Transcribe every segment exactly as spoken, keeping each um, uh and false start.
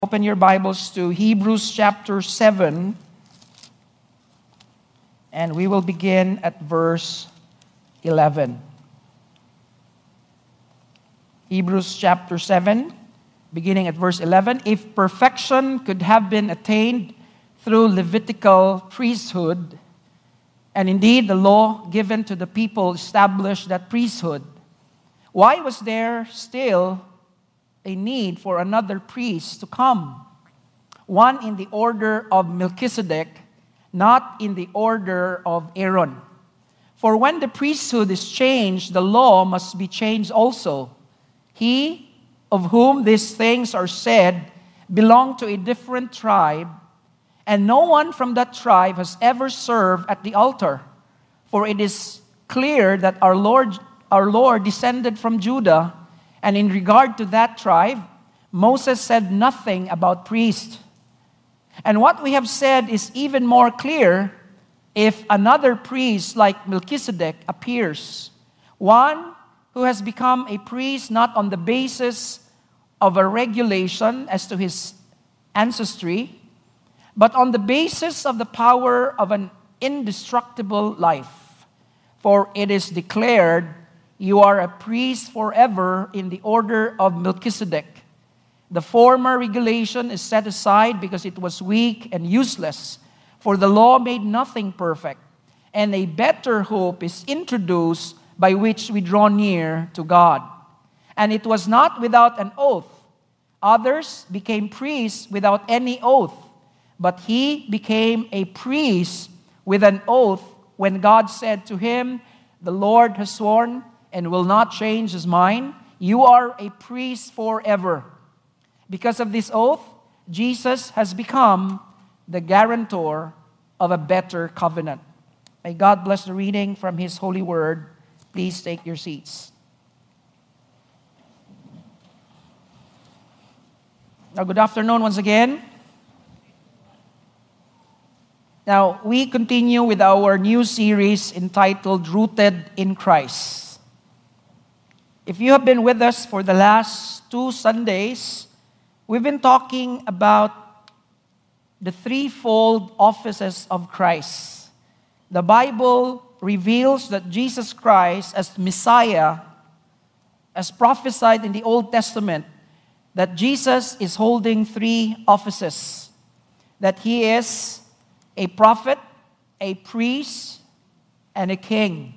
Open your Bibles to Hebrews chapter seven, and we will begin at verse eleven. Hebrews chapter seven, beginning at verse eleven. If perfection could have been attained through Levitical priesthood, and indeed the law given to the people established that priesthood, why was there still a need for another priest to come, one in the order of Melchizedek, not in the order of Aaron? For when the priesthood is changed, the law must be changed also. He of whom these things are said belonged to a different tribe, and no one from that tribe has ever served at the altar. For it is clear that our Lord, our Lord descended from Judah, and in regard to that tribe, Moses said nothing about priests. And what we have said is even more clear if another priest like Melchizedek appears, one who has become a priest not on the basis of a regulation as to his ancestry, but on the basis of the power of an indestructible life. For it is declared, "You are a priest forever in the order of Melchizedek." The former regulation is set aside because it was weak and useless, for the law made nothing perfect, and a better hope is introduced by which we draw near to God. And it was not without an oath. Others became priests without any oath, but he became a priest with an oath when God said to him, "The Lord has sworn and will not change his mind. You are a priest forever." Because of this oath, Jesus has become the guarantor of a better covenant. May God bless the reading from his holy word. Please take your seats. Now, good afternoon once again. Now, we continue with our new series entitled Rooted in Christ. If you have been with us for the last two Sundays, we've been talking about the threefold offices of Christ. The Bible reveals that Jesus Christ as Messiah, as prophesied in the Old Testament, that Jesus is holding three offices. That he is a prophet, a priest, and a king.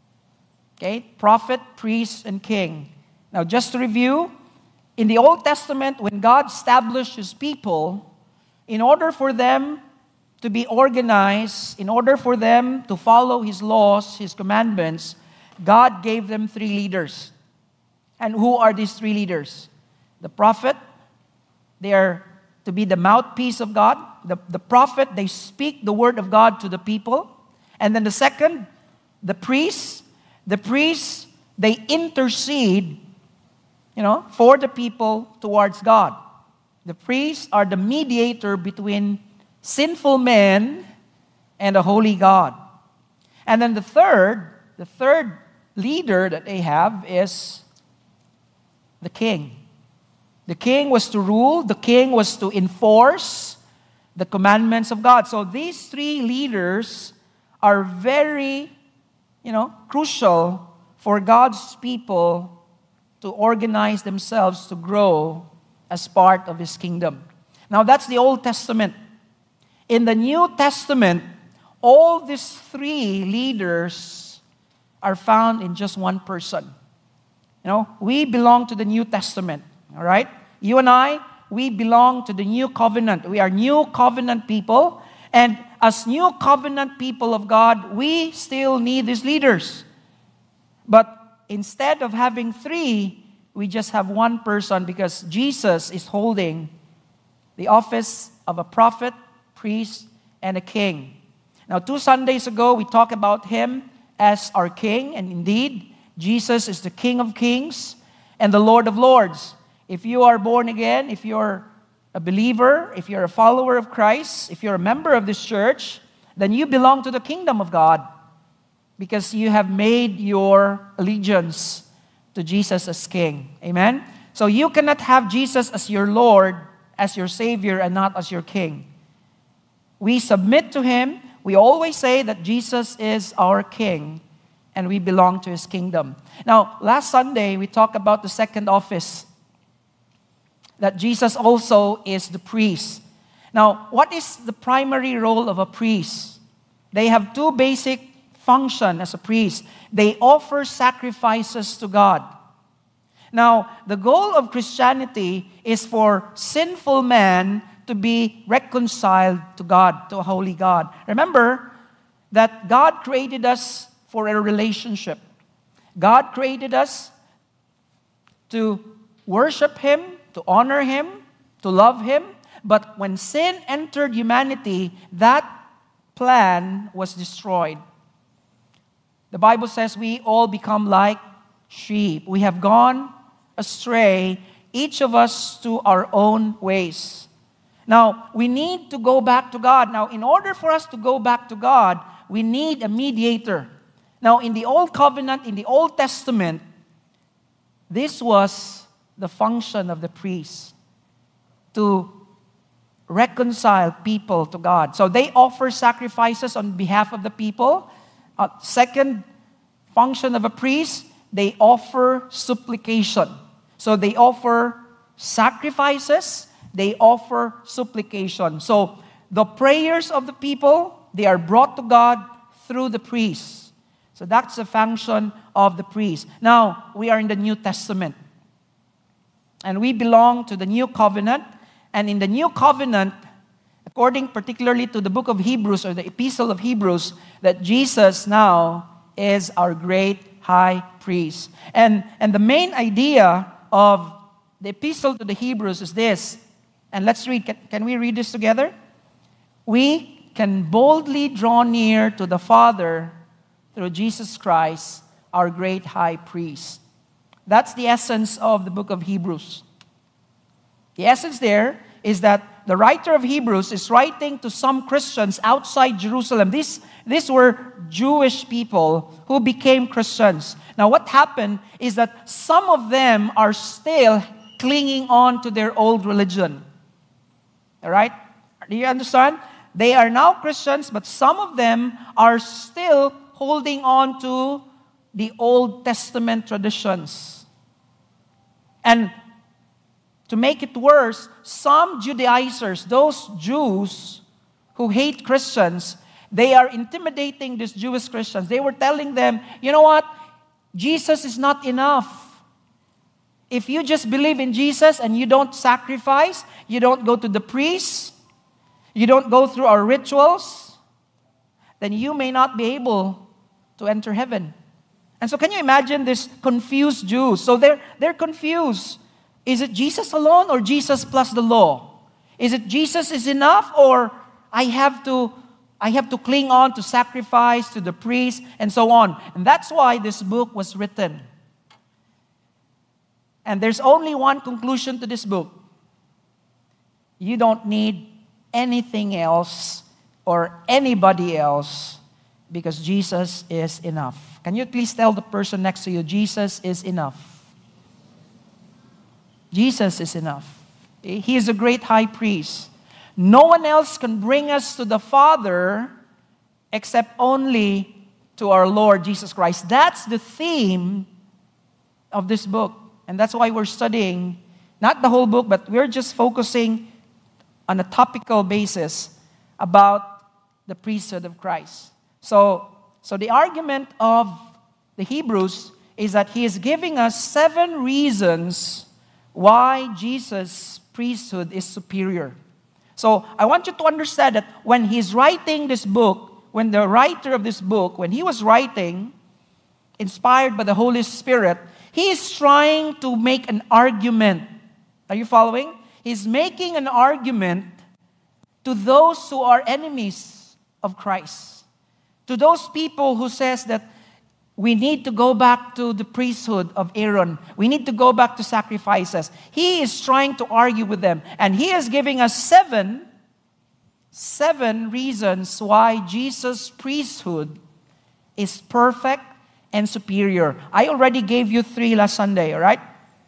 Okay, prophet, priest, and king. Now, just to review, in the Old Testament, when God established his people, in order for them to be organized, in order for them to follow his laws, his commandments, God gave them three leaders. And who are these three leaders? The prophet, they are to be the mouthpiece of God. The, the prophet, they speak the word of God to the people. And then the second, the priest. The priests, they intercede, you know, for the people towards God. The priests are the mediator between sinful men and a holy God. And then the third, the third leader that they have is the king. The king was to rule, the king was to enforce the commandments of God. So these three leaders are very you know, crucial for God's people to organize themselves to grow as part of his kingdom. Now, that's the Old Testament. In the New Testament, all these three leaders are found in just one person. You know, we belong to the New Testament, all right? You and I, we belong to the New Covenant. We are New Covenant people, and as new covenant people of God, we still need these leaders. But instead of having three, we just have one person because Jesus is holding the office of a prophet, priest, and a king. Now, two Sundays ago, we talked about him as our king, and indeed, Jesus is the King of Kings and the Lord of Lords. If you are born again, if you're a believer, if you're a follower of Christ, if you're a member of this church, then you belong to the kingdom of God because you have made your allegiance to Jesus as King. Amen? So you cannot have Jesus as your Lord as your Savior and not as your King. We submit to Him. We always say that Jesus is our King and we belong to His kingdom. Now, last Sunday, we talked about the second office, that Jesus also is the priest. Now, what is the primary role of a priest? They have two basic functions as a priest. They offer sacrifices to God. Now, the goal of Christianity is for sinful man to be reconciled to God, to a holy God. Remember that God created us for a relationship. God created us to worship Him, to honor Him, to love Him. But when sin entered humanity, that plan was destroyed. The Bible says we all become like sheep. We have gone astray, each of us to our own ways. Now, we need to go back to God. Now, in order for us to go back to God, we need a mediator. Now, in the Old Covenant, in the Old Testament, this was the function of the priest, to reconcile people to God. So they offer sacrifices on behalf of the people. Uh, second function of a priest, they offer supplication. So they offer sacrifices, they offer supplication. So the prayers of the people, they are brought to God through the priest. So that's the function of the priest. Now, we are in the New Testament. And we belong to the New Covenant. And in the New Covenant, according particularly to the book of Hebrews or the Epistle of Hebrews, that Jesus now is our great high priest. And, and the main idea of the Epistle to the Hebrews is this. And let's read. Can, can we read this together? We can boldly draw near to the Father through Jesus Christ, our great high priest. That's the essence of the book of Hebrews. The essence there is that the writer of Hebrews is writing to some Christians outside Jerusalem. These, these were Jewish people who became Christians. Now, what happened is that some of them are still clinging on to their old religion. All right? Do you understand? They are now Christians, but some of them are still holding on to the Old Testament traditions. And to make it worse, some Judaizers, those Jews who hate Christians, they are intimidating these Jewish Christians. They were telling them, you know what? Jesus is not enough. If you just believe in Jesus and you don't sacrifice, you don't go to the priest, you don't go through our rituals, then you may not be able to enter heaven. And so can you imagine this confused Jews? So they're, they're confused. Is it Jesus alone or Jesus plus the law? Is it Jesus is enough or I have to I have to cling on to sacrifice, to the priest, and so on? And that's why this book was written. And there's only one conclusion to this book. You don't need anything else or anybody else because Jesus is enough. Can you please tell the person next to you, Jesus is enough? Jesus is enough. He is a great high priest. No one else can bring us to the Father except only to our Lord Jesus Christ. That's the theme of this book. And that's why we're studying, not the whole book, but we're just focusing on a topical basis about the priesthood of Christ. So, so the argument of the Hebrews is that he is giving us seven reasons why Jesus' priesthood is superior. So I want you to understand that when he's writing this book, when the writer of this book, when he was writing, inspired by the Holy Spirit, he is trying to make an argument. Are you following? He's making an argument to those who are enemies of Christ. To those people who says that we need to go back to the priesthood of Aaron. We need to go back to sacrifices. He is trying to argue with them. And he is giving us seven, seven reasons why Jesus' priesthood is perfect and superior. I already gave you three last Sunday, all right?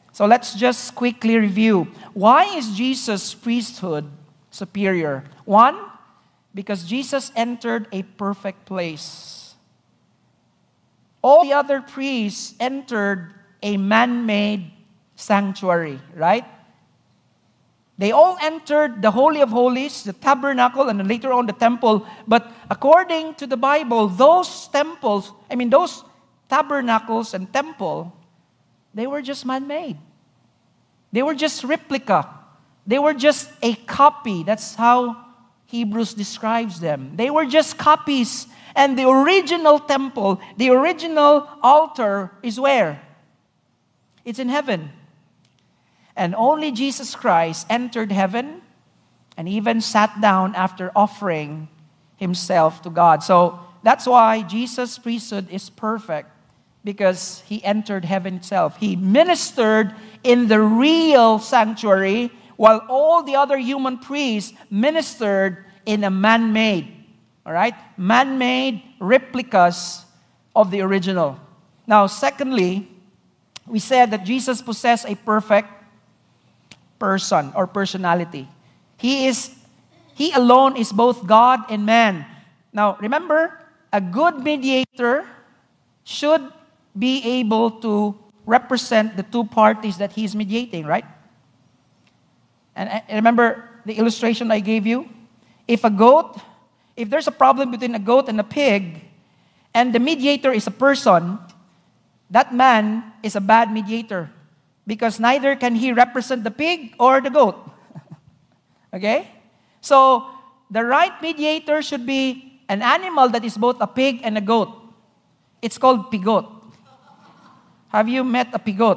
So let's just quickly review. Why is Jesus' priesthood superior? One, because Jesus entered a perfect place. All the other priests entered a man-made sanctuary, right? They all entered the Holy of Holies, the tabernacle, and then later on the temple. But according to the Bible, those temples, I mean those tabernacles and temple, they were just man-made. They were just replica. They were just a copy. That's how Hebrews describes them. They were just copies. And the original temple, the original altar is where? It's in heaven. And only Jesus Christ entered heaven and even sat down after offering himself to God. So that's why Jesus' priesthood is perfect, because he entered heaven itself. He ministered in the real sanctuary, while all the other human priests ministered in a man-made, all right? Man-made replicas of the original. Now, secondly, we said that Jesus possessed a perfect person or personality. He is, he alone is both God and man. Now, remember, a good mediator should be able to represent the two parties that he's mediating, right? And I remember the illustration I gave you. If a goat, if there's a problem between a goat and a pig, and the mediator is a person, that man is a bad mediator, because neither can he represent the pig or the goat. Okay? So, the right mediator should be an animal that is both a pig and a goat. It's called pigot. Have you met a pigot?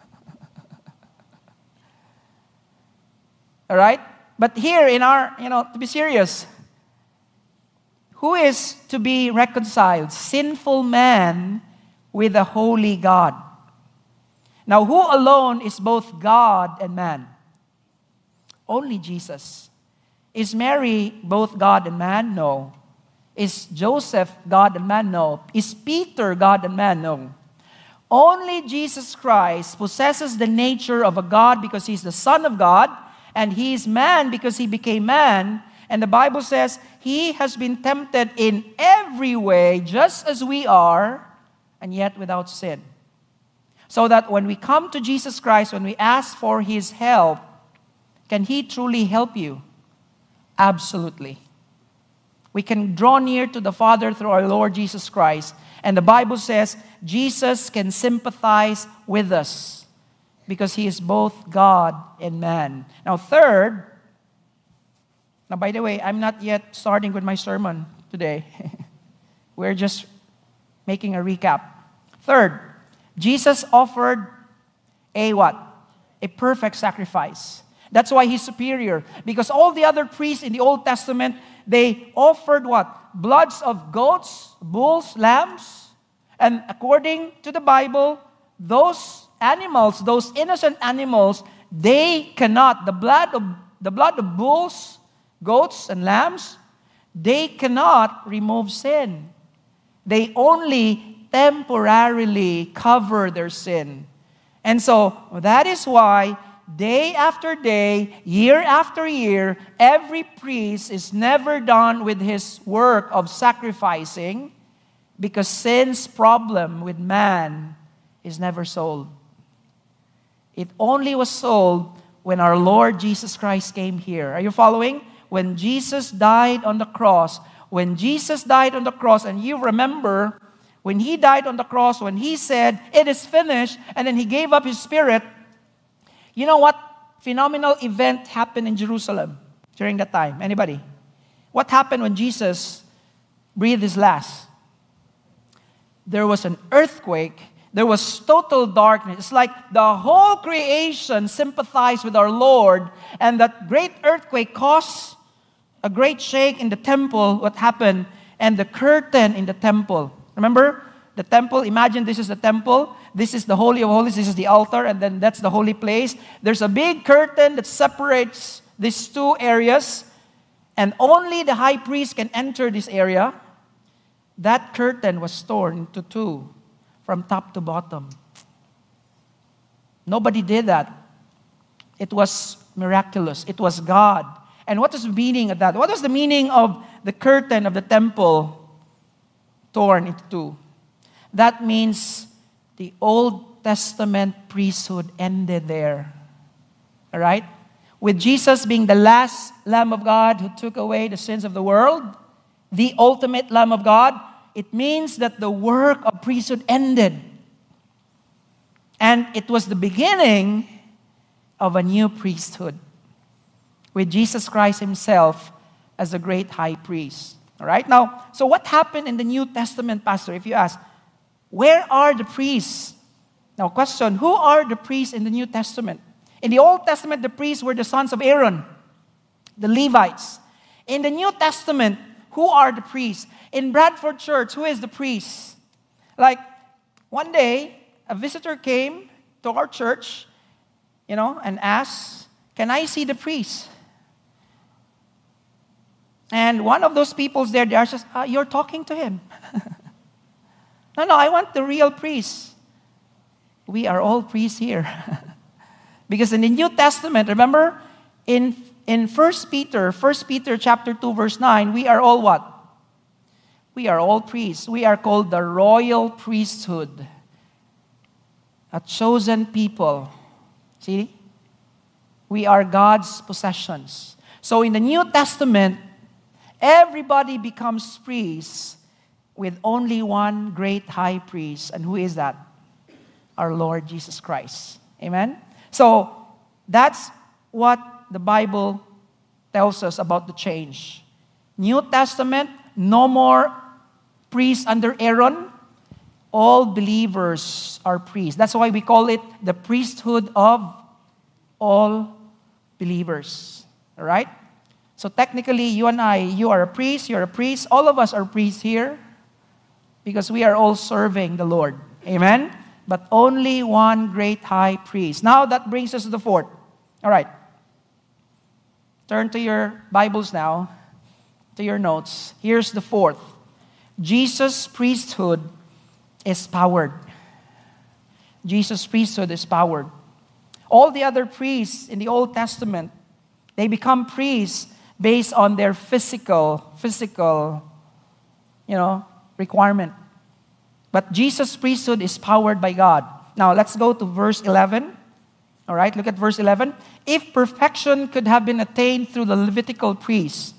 All right? But here in our, you know, to be serious, who is to be reconciled? Sinful man with a holy God. Now, who alone is both God and man? Only Jesus. Is Mary both God and man? No. Is Joseph God and man? No. Is Peter God and man? No. Only Jesus Christ possesses the nature of a God because he's the Son of God, and he is man because he became man. And the Bible says he has been tempted in every way, just as we are, and yet without sin. So that when we come to Jesus Christ, when we ask for his help, can he truly help you? Absolutely. We can draw near to the Father through our Lord Jesus Christ. And the Bible says Jesus can sympathize with us because he is both God and man. Now, third, now by the way, I'm not yet starting with my sermon today. We're just making a recap. Third, Jesus offered a what? A perfect sacrifice. That's why he's superior. Because all the other priests in the Old Testament, they offered what? Bloods of goats, bulls, lambs. And according to the Bible, those animals, those innocent animals, they cannot, the blood of the blood of bulls, goats, and lambs, they cannot remove sin. They only temporarily cover their sin. And so, that is why day after day, year after year, every priest is never done with his work of sacrificing, because sin's problem with man is never solved. It only was solved when our Lord Jesus Christ came here. Are you following? When Jesus died on the cross, when Jesus died on the cross, and you remember, when he died on the cross, when he said, "It is finished," and then he gave up his spirit, you know what phenomenal event happened in Jerusalem during that time? Anybody? What happened when Jesus breathed his last? There was an earthquake. There was total darkness. It's like the whole creation sympathized with our Lord, and that great earthquake caused a great shake in the temple. What happened? And the curtain in the temple. Remember? The temple, imagine this is the temple. This is the Holy of Holies. This is the altar, and then that's the holy place. There's a big curtain that separates these two areas, and only the high priest can enter this area. That curtain was torn into two from top to bottom. Nobody did that. It was miraculous. It was God. And what was the meaning of that? What was the meaning of the curtain of the temple torn into two? That means the Old Testament priesthood ended there. All right? With Jesus being the last Lamb of God who took away the sins of the world, the ultimate Lamb of God, it means that the work of priesthood ended. And it was the beginning of a new priesthood with Jesus Christ Himself as the great high priest. All right? Now, so what happened in the New Testament, Pastor? If you ask, where are the priests? Now, question, who are the priests in the New Testament? In the Old Testament, the priests were the sons of Aaron, the Levites. In the New Testament, who are the priests? In Bradford Church, who is the priest? Like, one day, a visitor came to our church, you know, and asked, can I see the priest? And one of those people there, they are just, uh, you're talking to him. no, no, I want the real priest. We are all priests here. Because in the New Testament, remember, in, in First Peter, First Peter chapter two, verse nine, we are all what? We are all priests. We are called the royal priesthood. A chosen people. See? We are God's possessions. So in the New Testament, everybody becomes priests with only one great high priest. And who is that? Our Lord Jesus Christ. Amen? So, that's what the Bible tells us about the change. New Testament, no more priests under Aaron. All believers are priests. That's why we call it the priesthood of all believers. All right? So technically, you and I, you are a priest, you're a priest. All of us are priests here because we are all serving the Lord. Amen? But only one great high priest. Now that brings us to the fourth. All right. Turn to your Bibles now, to your notes. Here's the fourth. Jesus' priesthood is powered. Jesus' priesthood is powered. All the other priests in the Old Testament, they become priests based on their physical, physical, you know, requirement. But Jesus' priesthood is powered by God. Now, let's go to verse eleven. All right, look at verse eleven. If perfection could have been attained through the Levitical priests.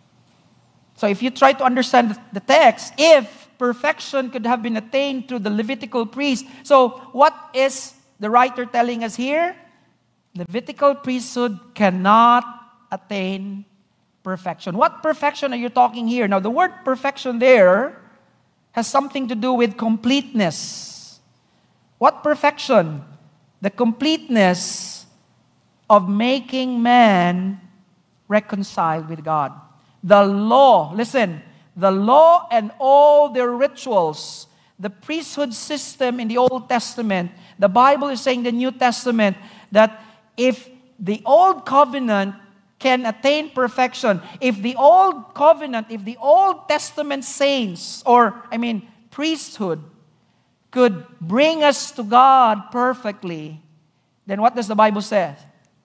So if you try to understand the text, if perfection could have been attained through the Levitical priests. So what is the writer telling us here? Levitical priesthood cannot attain perfection. What perfection are you talking here? Now, the word perfection there has something to do with completeness. What perfection? The completeness of making man reconciled with God. The law, listen, the law and all their rituals, the priesthood system in the Old Testament, the Bible is saying in the New Testament that if the Old Covenant can attain perfection, if the Old Covenant, if the Old Testament saints, or, I mean, priesthood, could bring us to God perfectly, then what does the Bible say?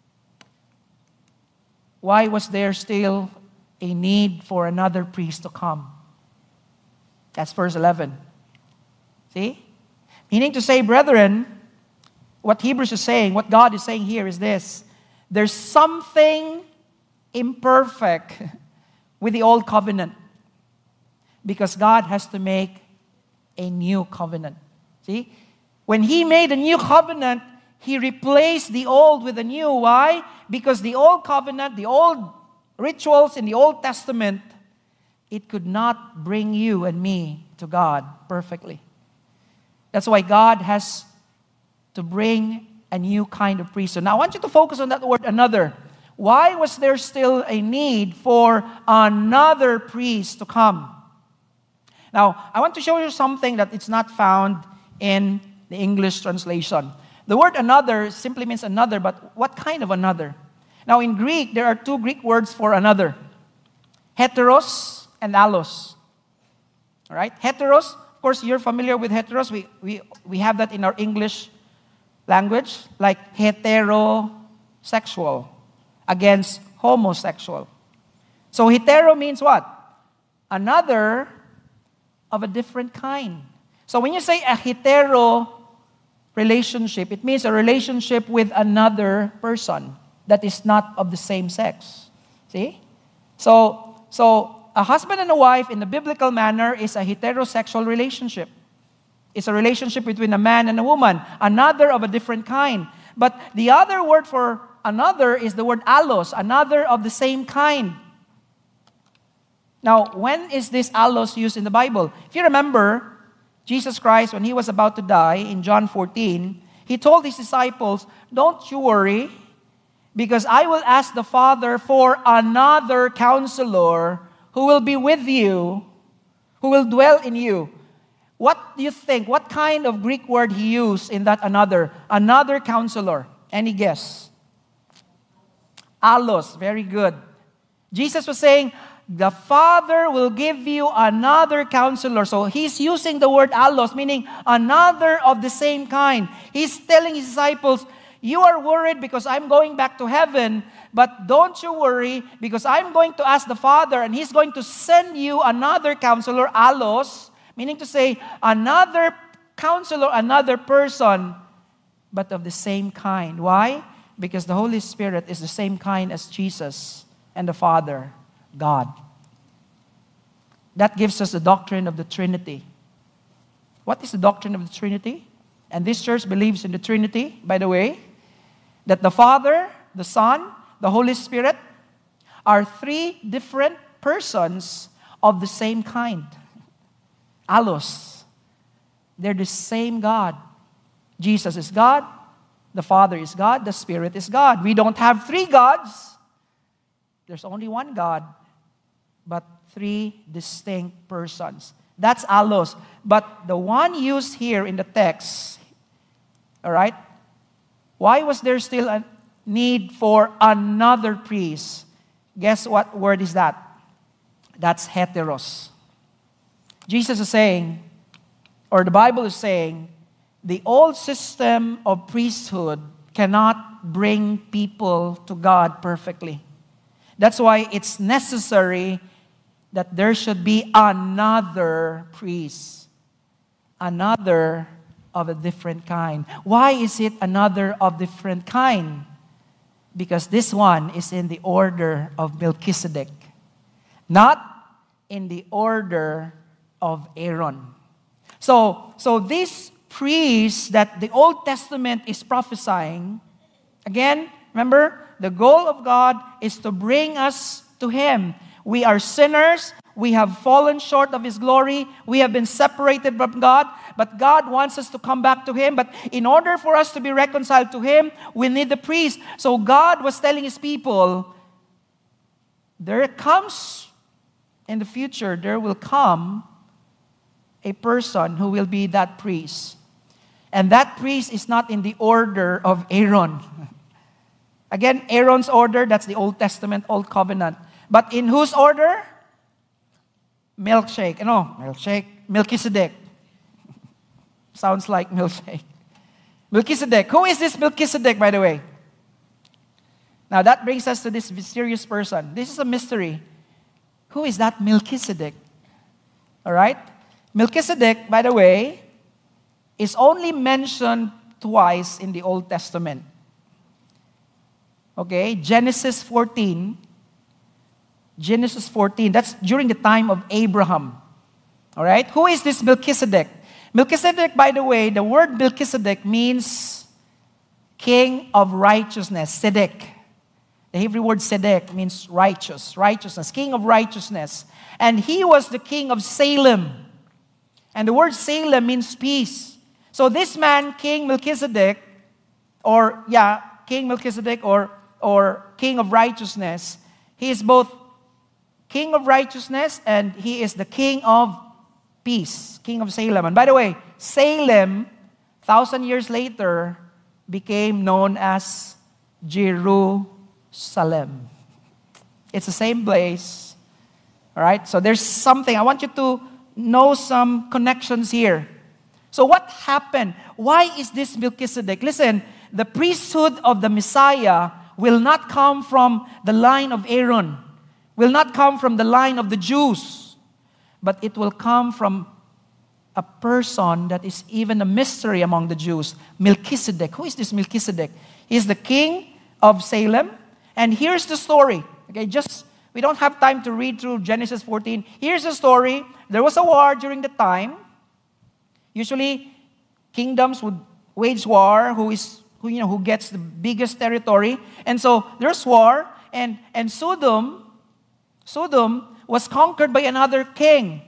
Why was there still a need for another priest to come? That's verse eleven. See? Meaning to say, brethren, what Hebrews is saying, what God is saying here is this. There's something imperfect with the old covenant because God has to make a new covenant. See? When He made a new covenant, He replaced the old with the new. Why? Because the old covenant, the old rituals in the Old Testament, it could not bring you and me to God perfectly. That's why God has to bring a new kind of priesthood. Now, I want you to focus on that word, another. Why was there still a need for another priest to come? Now, I want to show you something that it's not found in the English translation. The word another simply means another, but what kind of another? Now, in Greek, there are two Greek words for another. Heteros and allos. All right? Heteros, of course, you're familiar with heteros. We, we, we have that in our English language, like heterosexual against homosexual. So hetero means what? Another of a different kind. So when you say a hetero relationship, it means a relationship with another person that is not of the same sex. See? So, so a husband and a wife in the biblical manner is a heterosexual relationship. It's a relationship between a man and a woman, another of a different kind. But the other word for another is the word allos, another of the same kind. Now, when is this allos used in the Bible? If you remember, Jesus Christ, when He was about to die in John fourteen, He told His disciples, don't you worry, because I will ask the Father for another counselor who will be with you, who will dwell in you. What do you think? What kind of Greek word He used in that another? Another counselor. Any guess? Allos. Very good. Jesus was saying, the Father will give you another counselor. So He's using the word allos, meaning another of the same kind. He's telling His disciples, you are worried because I'm going back to heaven, but don't you worry because I'm going to ask the Father and He's going to send you another counselor, allos, meaning to say another counselor, another person, but of the same kind. Why? Because the Holy Spirit is the same kind as Jesus and the Father, God. That gives us the doctrine of the Trinity. What is the doctrine of the Trinity? And this church believes in the Trinity, by the way, that the Father, the Son, the Holy Spirit are three different persons of the same kind. Allos. They're the same God. Jesus is God. The Father is God. The Spirit is God. We don't have three gods. There's only one God, but three distinct persons. That's allos. But the one used here in the text, all right, why was there still a need for another priest? Guess what word is that? That's heteros. Jesus is saying, or the Bible is saying, the old system of priesthood cannot bring people to God perfectly. That's why it's necessary that there should be another priest, another of a different kind. Why is it another of different kind? Because this one is in the order of Melchizedek, not in the order of Aaron. So, so these priests that the Old Testament is prophesying, again, remember, the goal of God is to bring us to Him. We are sinners. We have fallen short of His glory. We have been separated from God. But God wants us to come back to Him. But in order for us to be reconciled to Him, we need the priest. So God was telling His people, there comes, in the future, there will come a person who will be that priest. And that priest is not in the order of Aaron. Again, Aaron's order, that's the Old Testament, Old Covenant. But in whose order? Milkshake. No, milkshake. Melchizedek. Sounds like milkshake. Melchizedek. Who is this Melchizedek, by the way? Now that brings us to this mysterious person. This is a mystery. Who is that Melchizedek? All right? Melchizedek, by the way, is only mentioned twice in the Old Testament. Okay, Genesis fourteen. Genesis fourteen, that's during the time of Abraham. All right, who is this Melchizedek? Melchizedek, by the way, the word Melchizedek means king of righteousness, Sedek. The Hebrew word Sedek means righteous, righteousness, king of righteousness. And he was the king of Salem. And the word Salem means peace. So this man, King Melchizedek, or yeah, King Melchizedek or, or king of righteousness, he is both king of righteousness and he is the king of peace, king of Salem. And by the way, Salem, thousand years later, became known as Jerusalem. It's the same place. All right? So there's something. I want you to know some connections here. So what happened? Why is this Melchizedek? Listen, the priesthood of the Messiah will not come from the line of Aaron, will not come from the line of the Jews, but it will come from a person that is even a mystery among the Jews, Melchizedek. Who is this Melchizedek? He's the king of Salem. And here's the story. Okay, just, we don't have time to read through Genesis fourteen. Here's the story. There was a war during the time. Usually, kingdoms would wage war, who is, who, you know, who gets the biggest territory. And so, there's war, and, and Sodom, Sodom was conquered by another king.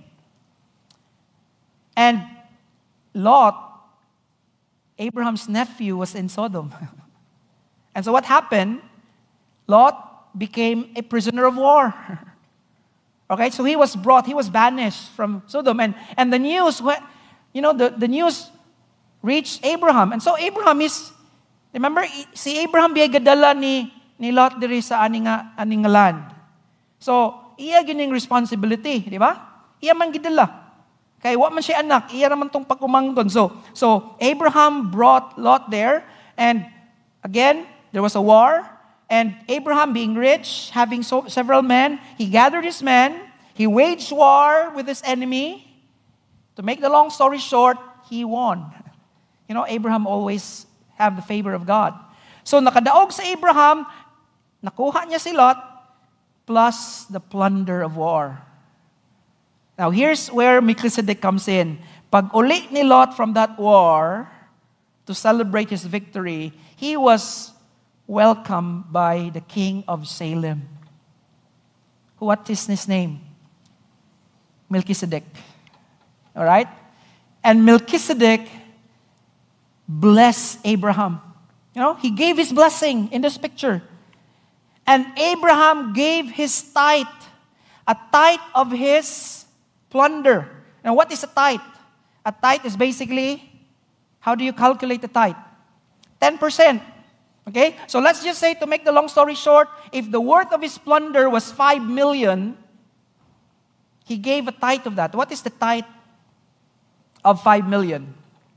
And Lot, Abraham's nephew, was in Sodom. And so what happened? Lot became a prisoner of war. Okay, so he was brought, he was banished from Sodom. And, and the news, you know, the, the news reached Abraham. And so Abraham is, remember, si Abraham biya gadala ni, ni Lot diri sa aning, aning land. So, iya gining responsibility, di ba? Iya man gidala. Kaya wa man siya anak, iya naman tong pagkumangton. So, so Abraham brought Lot there, and again, there was a war, and Abraham being rich, having so, several men, he gathered his men, he waged war with his enemy. To make the long story short, he won. You know, Abraham always have the favor of God. So nakadaog sa Abraham, nakuha niya si Lot, plus the plunder of war. Now, here's where Melchizedek comes in. Pag uli ni Lot from that war to celebrate his victory, he was welcomed by the king of Salem. What is his name? Melchizedek. All right? And Melchizedek blessed Abraham. You know, he gave his blessing in this picture. And Abraham gave his tithe, a tithe of his plunder. Now, what is a tithe? A tithe is basically, how do you calculate the tithe? ten percent. Okay? So let's just say, to make the long story short, if the worth of his plunder was five million, he gave a tithe of that. What is the tithe of five million?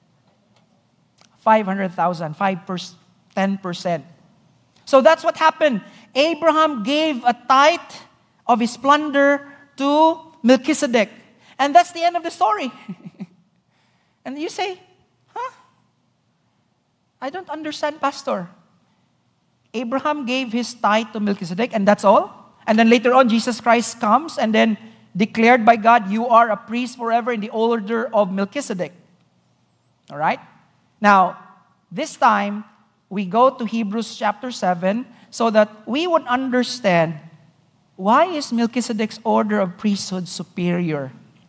five hundred thousand, five percent, ten percent. So that's what happened. Abraham gave a tithe of his plunder to Melchizedek. And that's the end of the story. And you say, huh? I don't understand, Pastor. Abraham gave his tithe to Melchizedek, and that's all. And then later on, Jesus Christ comes and then declared by God, you are a priest forever in the order of Melchizedek. All right? Now, this time, we go to Hebrews chapter seven so that we would understand why is Melchizedek's order of priesthood superior.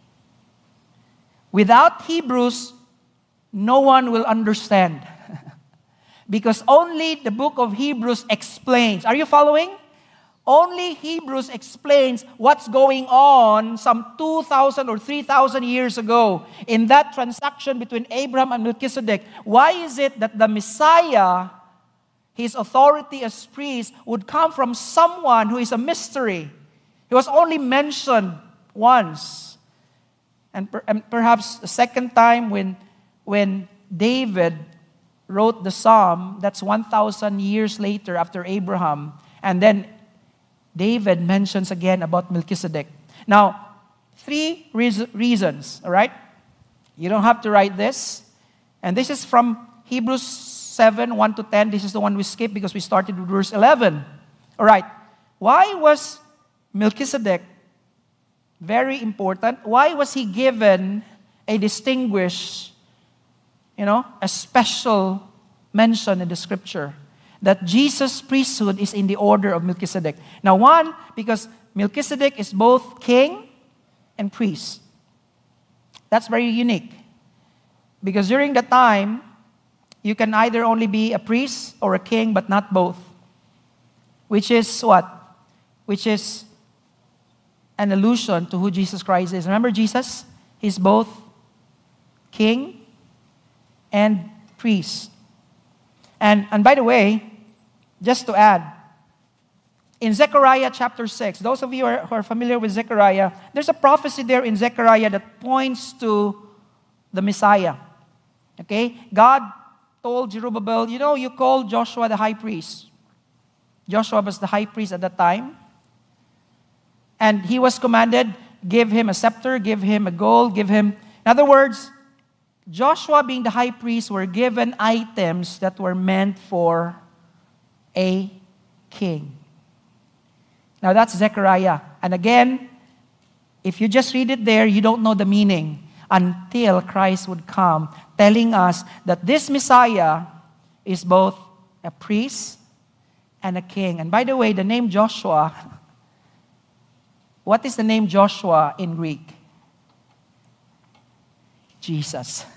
Without Hebrews, no one will understand. Because only the book of Hebrews explains. Are you following? Only Hebrews explains what's going on some two thousand or three thousand years ago in that transaction between Abraham and Melchizedek. Why is it that the Messiah, his authority as priest, would come from someone who is a mystery? He was only mentioned once. And, per, and perhaps the second time when, when David wrote the Psalm, that's one thousand years later after Abraham. And then David mentions again about Melchizedek. Now, three reas- reasons, all right? You don't have to write this. And this is from Hebrews seven, one to ten. This is the one we skipped because we started with verse eleven. All right. Why was Melchizedek very important? Why was he given a distinguished, you know, a special mention in the scripture? That Jesus' priesthood is in the order of Melchizedek. Now, one, because Melchizedek is both king and priest. That's very unique. Because during that time, you can either only be a priest or a king, but not both. Which is what? Which is an allusion to who Jesus Christ is. Remember Jesus? He's both king and priest. And, and by the way, just to add, in Zechariah chapter six, those of you who are, who are familiar with Zechariah, there's a prophecy there in Zechariah that points to the Messiah. Okay? God told Zerubbabel, you know, you called Joshua the high priest. Joshua was the high priest at that time. And he was commanded, give him a scepter, give him a gold, give him... In other words, Joshua being the high priest were given items that were meant for a king. Now that's Zechariah. And again, if you just read it there, you don't know the meaning until Christ would come, telling us that this Messiah is both a priest and a king. And by the way, the name Joshua, what is the name Joshua in Greek? Jesus.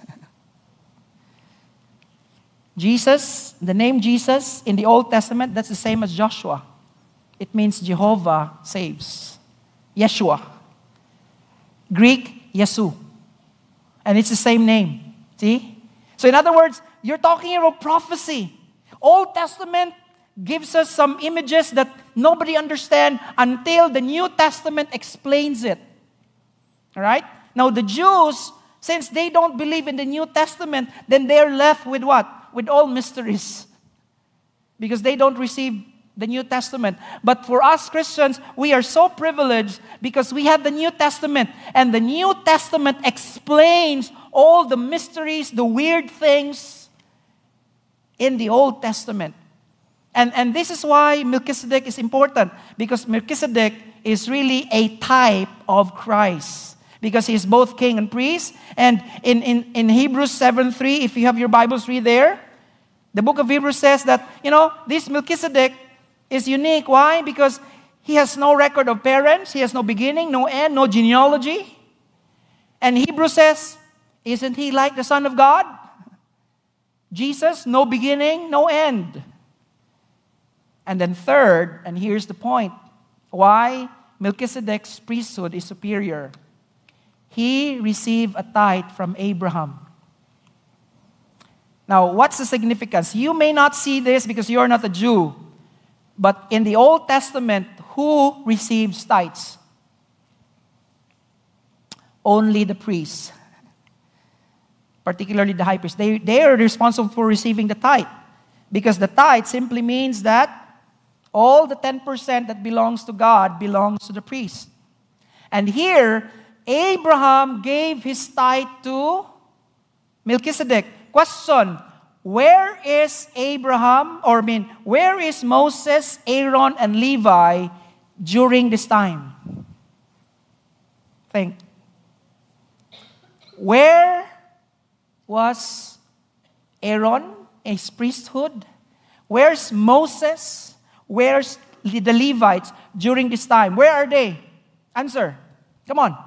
Jesus, the name Jesus in the Old Testament, that's the same as Joshua. It means Jehovah saves. Yeshua. Greek, Yesu. And it's the same name. See? So in other words, you're talking about prophecy. Old Testament gives us some images that nobody understands until the New Testament explains it. All right? Now the Jews, since they don't believe in the New Testament, then they're left with what? With all mysteries. Because they don't receive the New Testament. But for us Christians, we are so privileged because we have the New Testament. And the New Testament explains all the mysteries, the weird things in the Old Testament. And, and this is why Melchizedek is important. Because Melchizedek is really a type of Christ. Because he is both king and priest. And in, in, in Hebrews seven three, if you have your Bibles, read there. The book of Hebrews says that, you know, this Melchizedek is unique. Why? Because he has no record of parents. He has no beginning, no end, no genealogy. And Hebrews says, isn't he like the Son of God? Jesus, no beginning, no end. And then third, and here's the point, why Melchizedek's priesthood is superior. He received a tithe from Abraham. Now, what's the significance? You may not see this because you're not a Jew. But in the Old Testament, who receives tithes? Only the priests. Particularly the high priest. They, they are responsible for receiving the tithe. Because the tithe simply means that all the ten percent that belongs to God belongs to the priest. And here, Abraham gave his tithe to Melchizedek. Question, where is Abraham, or I mean, where is Moses, Aaron, and Levi during this time? Think. Where was Aaron, his priesthood? Where's Moses? Where's the Levites during this time? Where are they? Answer. Come on.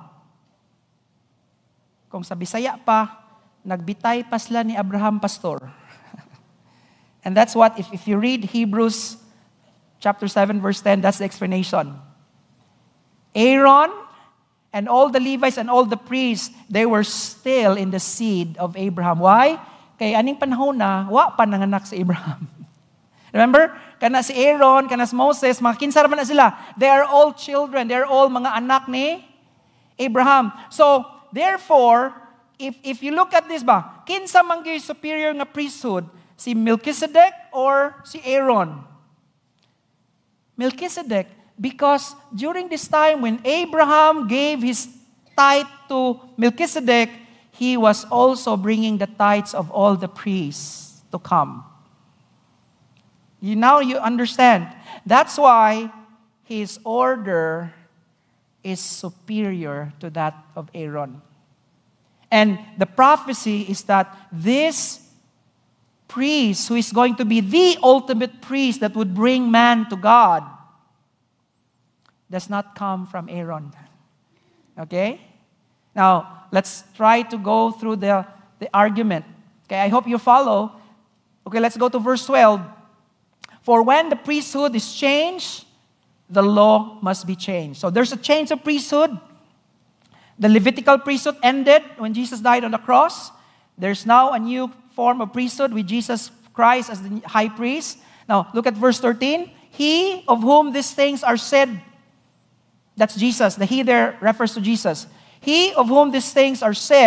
Kung sa Bisaya pa, nagbitay pa sila ni Abraham pastor. And that's what, if, if you read Hebrews chapter seven, verse ten, that's the explanation. Aaron and all the Levites and all the priests, they were still in the seed of Abraham. Why? Kaya aning panahon na, wa pa nanganak si Abraham. Remember? Kana si Aaron, kana si Moses, mga kinsa raman na sila. They are all children. They are all mga anak ni Abraham. So, therefore, if if you look at this ba, kinsa man gyud superior nga priesthood, si Melchizedek or si Aaron? Melchizedek, because during this time when Abraham gave his tithe to Melchizedek, he was also bringing the tithes of all the priests to come. You now you understand. That's why his order is superior to that of Aaron. And the prophecy is that this priest, who is going to be the ultimate priest that would bring man to God, does not come from Aaron. Okay? Now, let's try to go through the, the argument. Okay, I hope you follow. Okay, let's go to verse twelve. For when the priesthood is changed, the law must be changed. So there's a change of priesthood. The Levitical priesthood ended when Jesus died on the cross. There's now a new form of priesthood with Jesus Christ as the high priest. Now, look at verse thirteen. He of whom these things are said, that's Jesus. The he there refers to Jesus. He of whom these things are said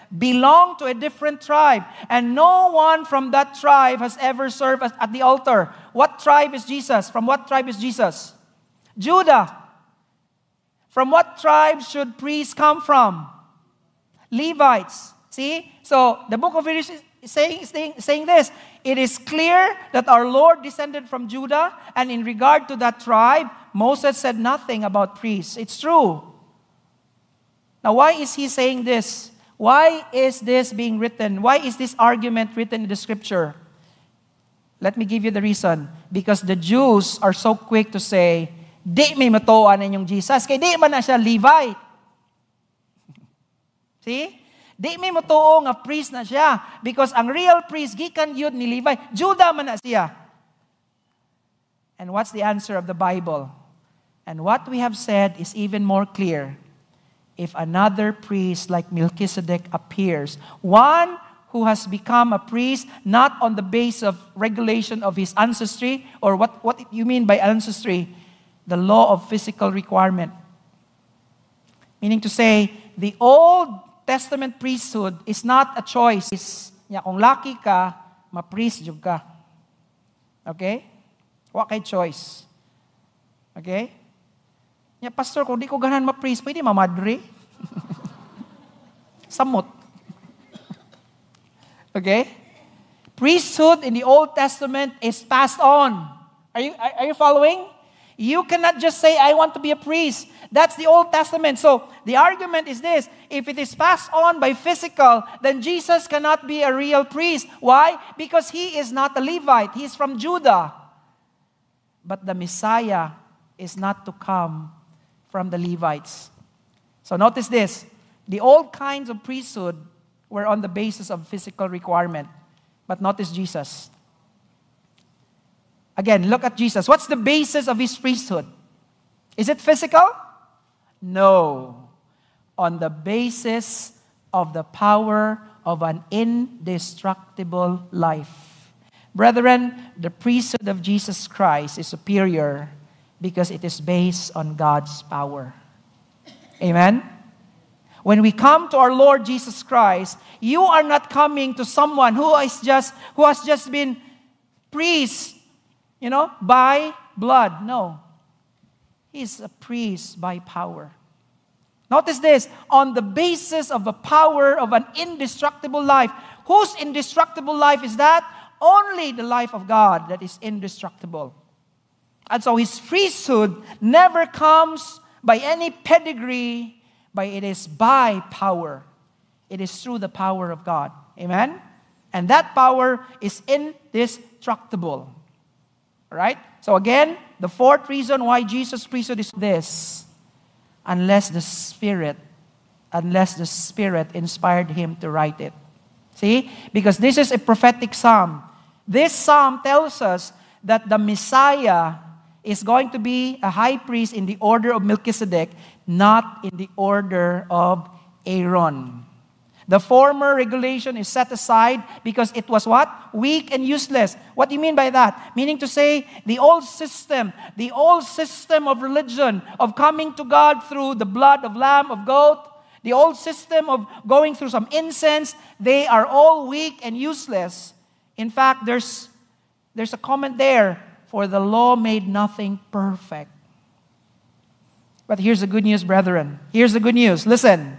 belong to a different tribe. And no one from that tribe has ever served as- at the altar. What tribe is Jesus? From what tribe is Jesus? Judah. From what tribe should priests come from? Levites. See? So, the book of Hebrews is saying, saying, saying this. It is clear that our Lord descended from Judah, and in regard to that tribe, Moses said nothing about priests. It's true. Now, why is he saying this? Why is this being written? Why is this argument written in the scripture? Let me give you the reason. Because the Jews are so quick to say, di may matuan ninyong Jesus, kaya di man na siya Levite. See? Di may matuo nga priest na siya. Because ang real priest, gikan yun ni Levi. Judah man na siya. And what's the answer of the Bible? And what we have said is even more clear. If another priest like Melchizedek appears, one who has become a priest not on the base of regulation of his ancestry, or what, what you mean by ancestry? The law of physical requirement. Meaning to say, the Old Testament priesthood is not a choice. Nya kung laki ka, ma-priest jud ka. Okay? Wa kay choice. Okay? Nya pastor, kung di ko ganahan ma-priest, pwede mamadre. Samot. Okay? Priesthood in the Old Testament is passed on. Are you, are, are you following? You cannot just say, I want to be a priest. That's the Old Testament. So, the argument is this. If it is passed on by physical, then Jesus cannot be a real priest. Why? Because he is not a Levite. He is from Judah. But the Messiah is not to come from the Levites. So, notice this. The old kinds of priesthood were on the basis of physical requirement. But notice Jesus. Again, look at Jesus. What's the basis of his priesthood? Is it physical? No. On the basis of the power of an indestructible life. Brethren, the priesthood of Jesus Christ is superior because it is based on God's power. Amen? When we come to our Lord Jesus Christ, you are not coming to someone who is just who has just been priest, you know, by blood. No. He's a priest by power. Notice this, on the basis of the power of an indestructible life. Whose indestructible life is that? Only the life of God that is indestructible. And so his priesthood never comes by any pedigree, but it is by power. It is through the power of God. Amen? And that power is indestructible. All right? So again, the fourth reason why Jesus' priesthood is this. Unless the Spirit, unless the Spirit inspired him to write it. See? Because this is a prophetic psalm. This psalm tells us that the Messiah is going to be a high priest in the order of Melchizedek, not in the order of Aaron. The former regulation is set aside because it was what? Weak and useless. What do you mean by that? Meaning to say, the old system, the old system of religion, of coming to God through the blood of lamb, of goat, the old system of going through some incense, they are all weak and useless. In fact, there's, there's a comment there, for the law made nothing perfect. But here's the good news, brethren. Here's the good news. Listen.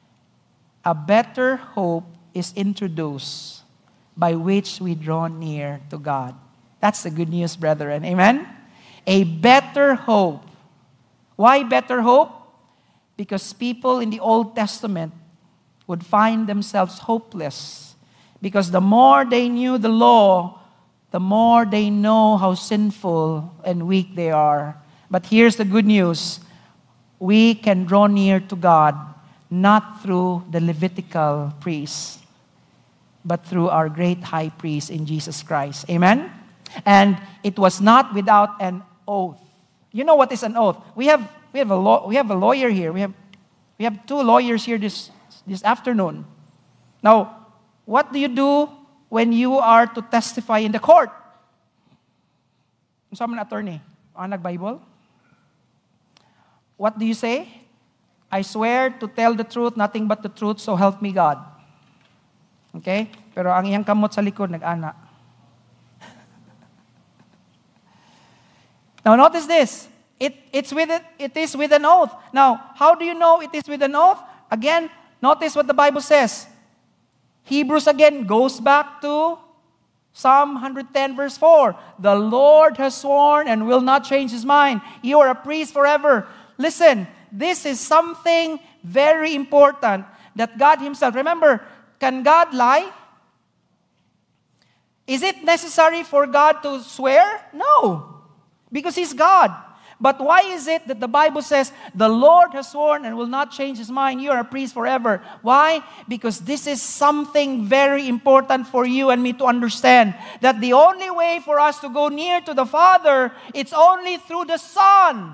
A better hope is introduced by which we draw near to God. That's the good news, brethren. Amen? A better hope. Why better hope? Because people in the Old Testament would find themselves hopeless. Because the more they knew the law, the more they know how sinful and weak they are. But here's the good news. We can draw near to God not through the Levitical priests, but through our great high priest in Jesus Christ. Amen? And it was not without an oath. You know what is an oath? We have we have a law, we have a lawyer here. We have we have two lawyers here this this afternoon. Now, what do you do when you are to testify in the court? Someone attorney, anag Bible. What do you say? I swear to tell the truth, nothing but the truth, so help me God. Okay? Pero ang iyang kamot sa likod, nag-ana. Now, notice this. It, it's with it, it is with an oath. Now, how do you know it is with an oath? Again, notice what the Bible says. Hebrews again goes back to Psalm one ten verse four. The Lord has sworn and will not change His mind. You are a priest forever. Listen, this is something very important that God Himself, remember, can God lie? Is it necessary for God to swear? No, because He's God. But why is it that the Bible says, the Lord has sworn and will not change His mind, you are a priest forever? Why? Because this is something very important for you and me to understand. That the only way for us to go near to the Father, it's only through the Son.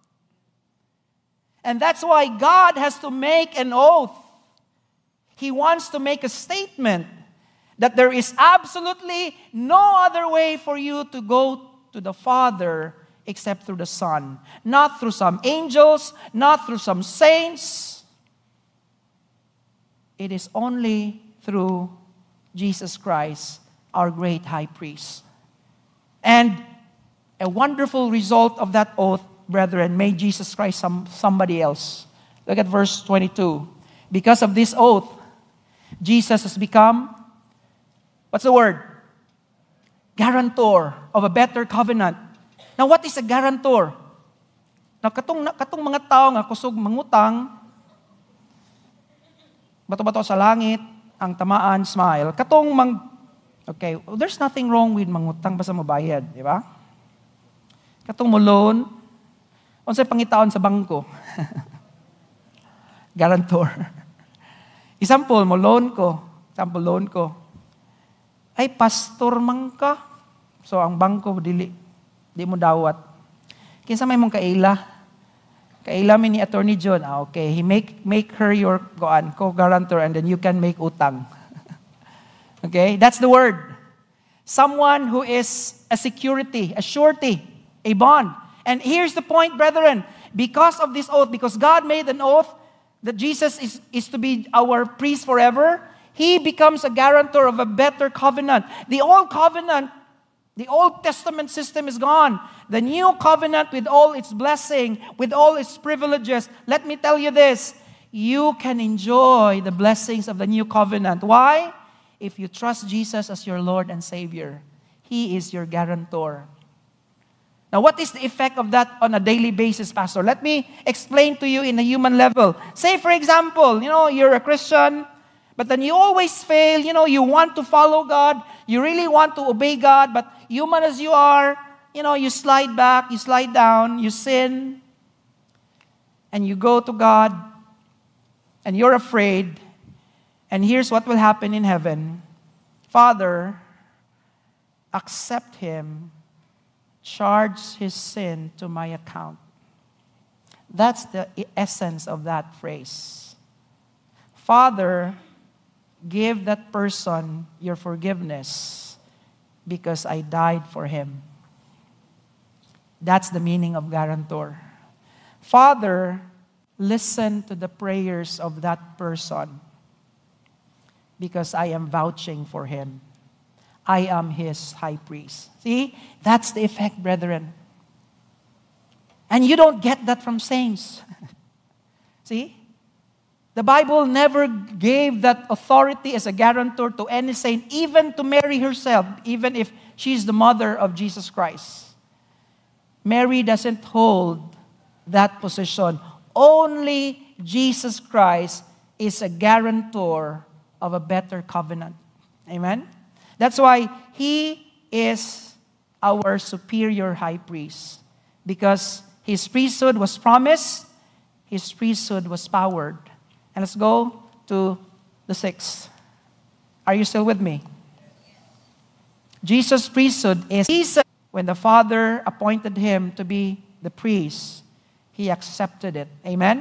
And that's why God has to make an oath. He wants to make a statement that there is absolutely no other way for you to go to the Father except through the Son. Not through some angels, not through some saints. It is only through Jesus Christ, our great high priest. And a wonderful result of that oath, brethren, made Jesus Christ some, somebody else. Look at verse twenty-two. Because of this oath, Jesus has become, what's the word? Guarantor of a better covenant. Now, what is a guarantor? Now, katong, katong mga tao nga kusog mangutang, bato-bato sa langit, ang tamaan, smile. Katong mang, okay, well, there's nothing wrong with mangutang basta mabayad, di ba? Katong mo loan, unsay pangitaon sa bangko? Guarantor. Example, mo loan ko. Example, loan ko. Ay, pastor man ka. So, ang bangko, dili, di mo dawat. Kinsa may mong kaila? Kaila mi ni Attorney John. Ah, okay, he make make her your goan, co-guarantor, and then you can make utang. Okay, that's the word. Someone who is a security, a surety, a bond. And here's the point, brethren. Because of this oath, because God made an oath that Jesus is, is to be our priest forever, He becomes a guarantor of a better covenant. The old covenant, the Old Testament system is gone. The new covenant with all its blessing, with all its privileges. Let me tell you this. You can enjoy the blessings of the new covenant. Why? If you trust Jesus as your Lord and Savior. He is your guarantor. Now, what is the effect of that on a daily basis, Pastor? Let me explain to you in a human level. Say, for example, you know, you're a Christian, but then you always fail. You know, you want to follow God. You really want to obey God, but human as you are, you know, you slide back, you slide down, you sin, and you go to God, and you're afraid. And here's what will happen in heaven. Father, accept him, charge his sin to my account. That's the essence of that phrase. Father, give that person your forgiveness because I died for him. That's the meaning of guarantor. Father, listen to the prayers of that person because I am vouching for him. I am his high priest. See, that's the effect, brethren. And you don't get that from saints. See? The Bible never gave that authority as a guarantor to any saint, even to Mary herself, even if she's the mother of Jesus Christ. Mary doesn't hold that position. Only Jesus Christ is a guarantor of a better covenant. Amen? That's why he is our superior high priest. Because his priesthood was promised, his priesthood was powered. And let's go to the sixth. Are you still with me? Jesus' priesthood is Jesus. When the Father appointed him to be the priest, he accepted it. Amen?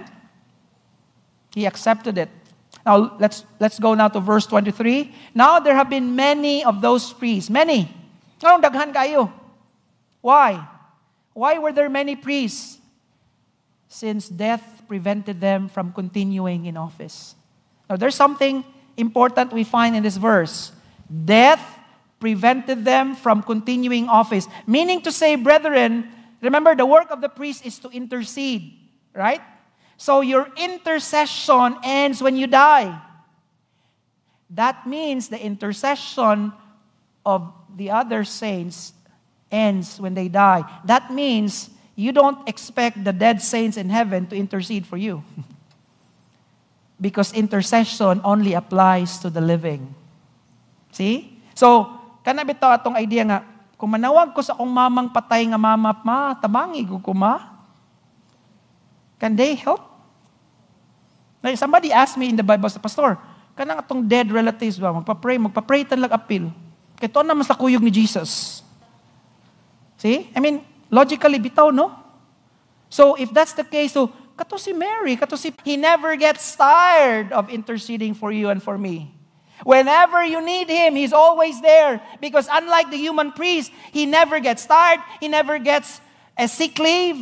He accepted it. Now, let's let's go now to verse twenty-three. Now, there have been many of those priests. Many. Anong daghan kayo? Why? Why were there many priests? Since death prevented them from continuing in office. Now, there's something important we find in this verse. Death prevented them from continuing office. Meaning to say, brethren, remember the work of the priest is to intercede, right? So your intercession ends when you die. That means the intercession of the other saints ends when they die. That means you don't expect the dead saints in heaven to intercede for you. Because intercession only applies to the living. See? So, kana bitaw atong idea nga, kung manawag ko sa akong mamang patay nga mama, ma, tabangi ko kuma. Can they help? Like somebody asked me in the Bible, sa pastor, kanang atong dead relatives ba, magpa-pray, magpa-pray talag appeal. Kaya ito naman sa kuyog ni Jesus. See? I mean, logically, bitaw, no? So, if that's the case, so, kato si Mary, kato si, he never gets tired of interceding for you and for me. Whenever you need him, he's always there. Because unlike the human priest, he never gets tired, he never gets a sick leave,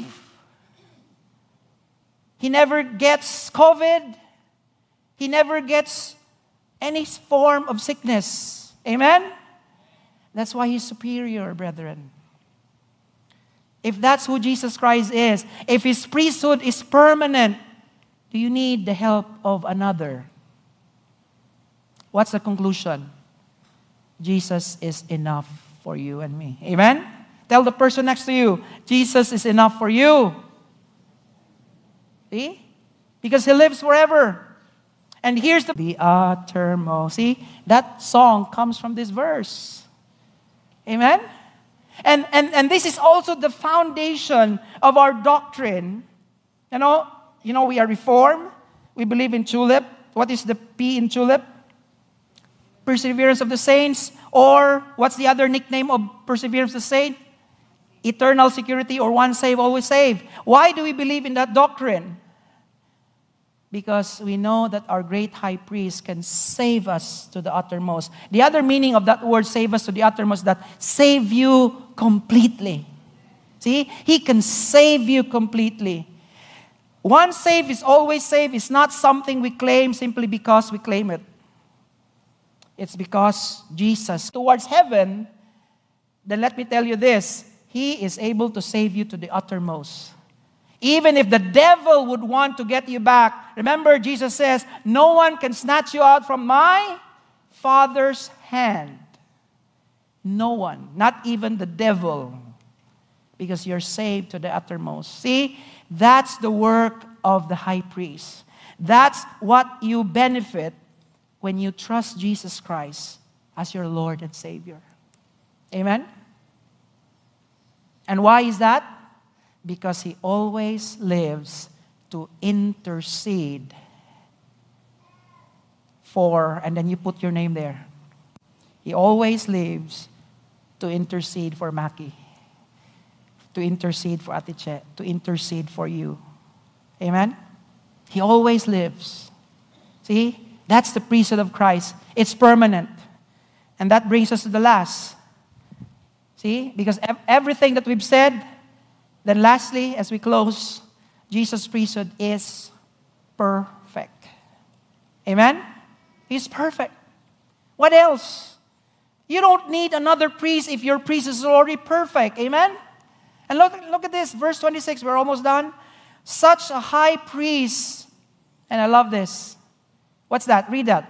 he never gets COVID, he never gets any form of sickness. Amen? That's why he's superior, brethren. If that's who Jesus Christ is, if his priesthood is permanent, do you need the help of another? What's the conclusion? Jesus is enough for you and me. Amen? Tell the person next to you, Jesus is enough for you. See? Because he lives forever. And here's the, the uttermost. See? That song comes from this verse. Amen? And, and, and this is also the foundation of our doctrine. You know, you know, we are Reformed. We believe in tulip. What is the P in tulip? Perseverance of the saints. Or what's the other nickname of perseverance of the saint? Eternal security, or once saved, always saved. Why do we believe in that doctrine? Because we know that our great high priest can save us to the uttermost. The other meaning of that word, save us to the uttermost, that save you completely. See? He can save you completely. Once saved is always saved. It's not something we claim simply because we claim it. It's because Jesus towards heaven, then let me tell you this, he is able to save you to the uttermost. Even if the devil would want to get you back, remember Jesus says, no one can snatch you out from my Father's hand. No one, not even the devil, because you're saved to the uttermost. See, that's the work of the high priest. That's what you benefit when you trust Jesus Christ as your Lord and Savior. Amen? And why is that? Because he always lives to intercede for, and then you put your name there. He always lives to intercede for Maki, to intercede for Atiche, to intercede for you. Amen? He always lives. See? That's the priesthood of Christ. It's permanent. And that brings us to the last. See? Because ev- everything that we've said, then lastly, as we close, Jesus' priesthood is perfect. Amen? He's perfect. What else? You don't need another priest if your priest is already perfect. Amen? And look, look at this, verse twenty-six, we're almost done. Such a high priest, and I love this. What's that? Read that.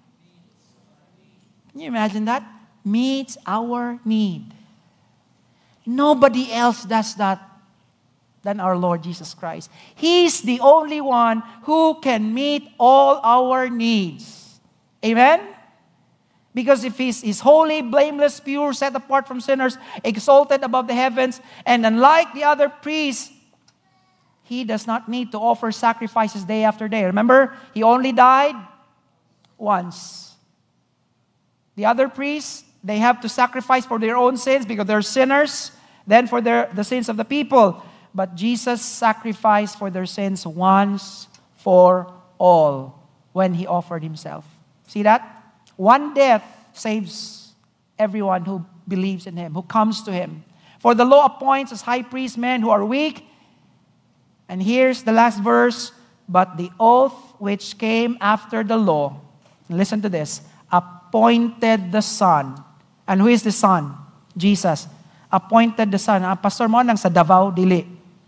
Can you imagine that? Meets our need. Nobody else does that than our Lord Jesus Christ. He's the only one who can meet all our needs. Amen? Because if he's, he's holy, blameless, pure, set apart from sinners, exalted above the heavens, and unlike the other priests, he does not need to offer sacrifices day after day. Remember, he only died once. The other priests, they have to sacrifice for their own sins because they're sinners, then for their, the sins of the people. But Jesus sacrificed for their sins once for all when he offered himself. See that? One death saves everyone who believes in him, who comes to him. For the law appoints as high priests men who are weak. And here's the last verse. But the oath which came after the law. listen to this, appointed the Son. And who is the Son? Jesus. Appointed the Son. Ah, Pastor mo nang sa Davao, dili.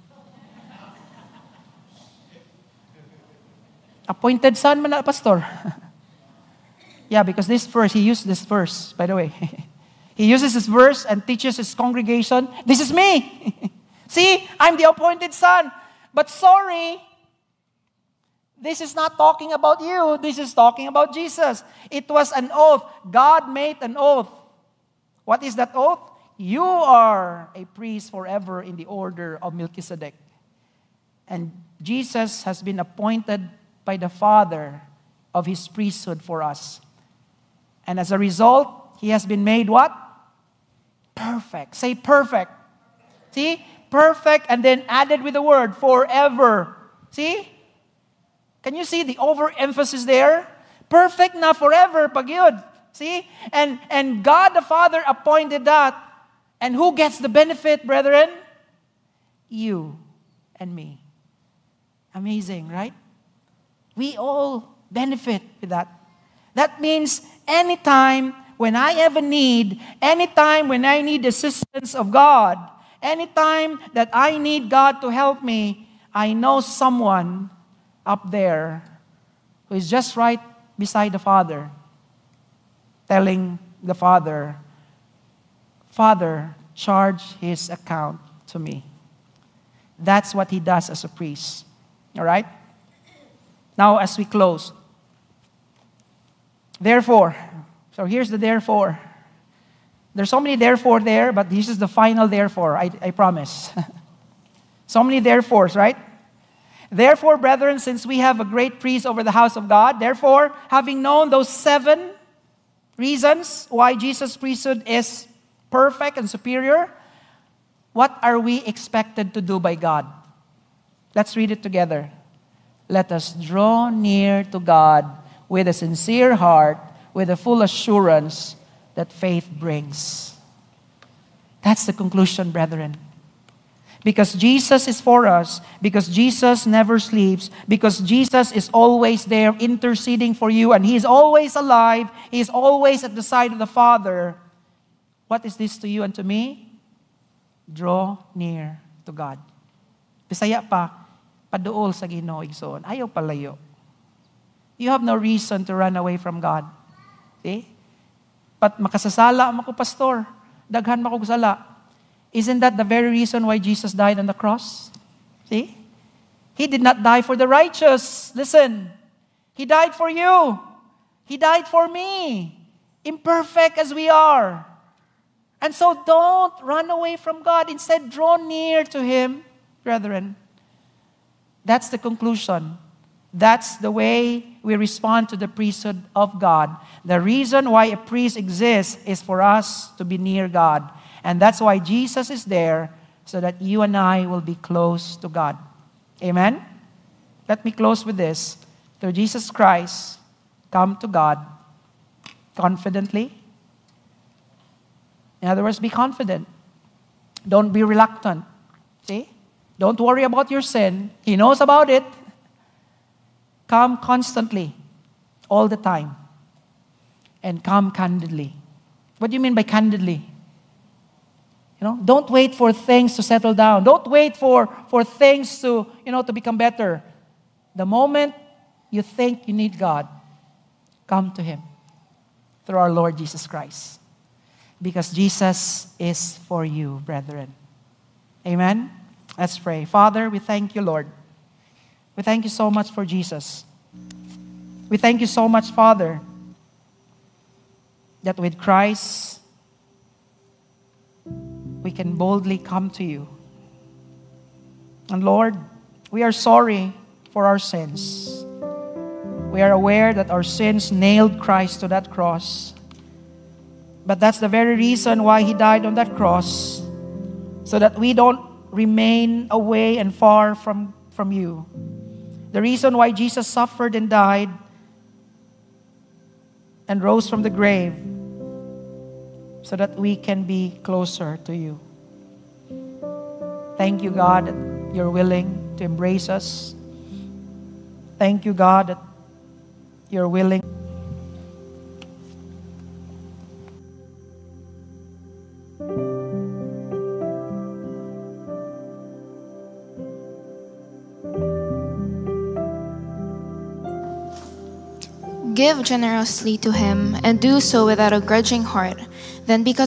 Appointed Son man na, Pastor. Yeah, because this verse, he used this verse, by the way. He uses this verse and teaches his congregation, this is me. See, I'm the appointed Son. But sorry, this is not talking about you. This is talking about Jesus. It was an oath. God made an oath. What is that oath? You are a priest forever in the order of Melchizedek. And Jesus has been appointed by the Father of His priesthood for us. And as a result, He has been made what? Perfect. Say perfect. See? Perfect and then added with the word forever. See? Can you see the overemphasis there? Perfect na forever, pag yun. See? And, and God the Father appointed that. And who gets the benefit, brethren? You and me. Amazing, right? We all benefit with that. That means anytime when I have a need, anytime when I need assistance of God, anytime that I need God to help me, I know someone up there who is just right beside the Father, telling the Father, Father, charge His account to me. That's what He does as a priest. All right? Now, as we close. Therefore, so here's the therefore. There's so many therefore there, but this is the final therefore, I, I promise. So many therefores, right? Therefore, brethren, since we have a great priest over the house of God, therefore, having known those seven reasons why Jesus' priesthood is perfect and superior, what are we expected to do by God? Let's read it together. Let us draw near to God with a sincere heart, with a full assurance that faith brings. That's the conclusion, brethren. Because Jesus is for us, because Jesus never sleeps, because Jesus is always there interceding for you, and He is always alive, He is always at the side of the Father. What is this to you and to me? Draw near to God. Bisaya pa, paduol sa Ginoo igsoon. Ayaw palayo. You have no reason to run away from God. See? But makasasala mo ko, pastor. Daghan mo ko sala. Isn't that the very reason why Jesus died on the cross? See? He did not die for the righteous. Listen. He died for you. He died for me. Imperfect as we are. And so don't run away from God. Instead, draw near to Him, brethren. That's the conclusion. That's the way we respond to the priesthood of God. The reason why a priest exists is for us to be near God. And that's why Jesus is there, so that you and I will be close to God. Amen? Let me close with this. Through Jesus Christ, come to God confidently. In other words, be confident. Don't be reluctant. See? Don't worry about your sin. He knows about it. Come constantly, all the time. And come candidly. What do you mean by candidly? You know, don't wait for things to settle down. Don't wait for, for things to, you know, to become better. The moment you think you need God, come to Him through our Lord Jesus Christ. Because Jesus is for you, brethren. Amen? Let's pray. Father, we thank you, Lord. We thank you so much for Jesus. We thank you so much, Father, that with Christ, we can boldly come to you. And Lord, we are sorry for our sins. We are aware that our sins nailed Christ to that cross. But that's the very reason why He died on that cross, so that we don't remain away and far from, from you. The reason why Jesus suffered and died and rose from the grave, so that we can be closer to you. Thank you, God, that you're willing to embrace us. Thank you, God, that you're willing Give generously to him, and do so without a grudging heart. Then because